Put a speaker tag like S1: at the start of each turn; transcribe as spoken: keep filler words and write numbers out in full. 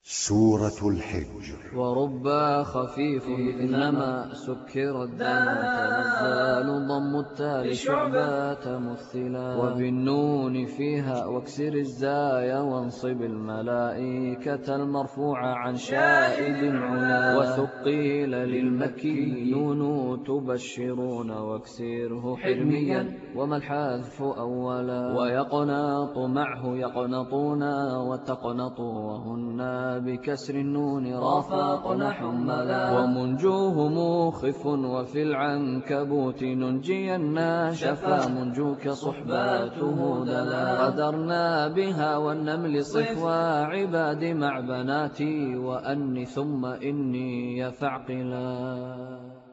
S1: سورة الحجر.
S2: وربا خفيف إنما سكر الدم تنزال ضم التالي شعبات مثلا وبالنون فيها واكسر الزايا وانصب الملائكة المرفوعة عن شائد علا وثقيل للمكي نون تبشرون واكسره حرميا وما الحذف أولا ويقنط معه يقنطون وتقنطوا وهن بكسر النون رافقن حملا ومنجوه مخف وفي العنكبوت ننجينا شفا منجوك صحباته دلا قدرنا بها والنمل صف وعباد مع بناتي وأني ثم إني يفعقلا.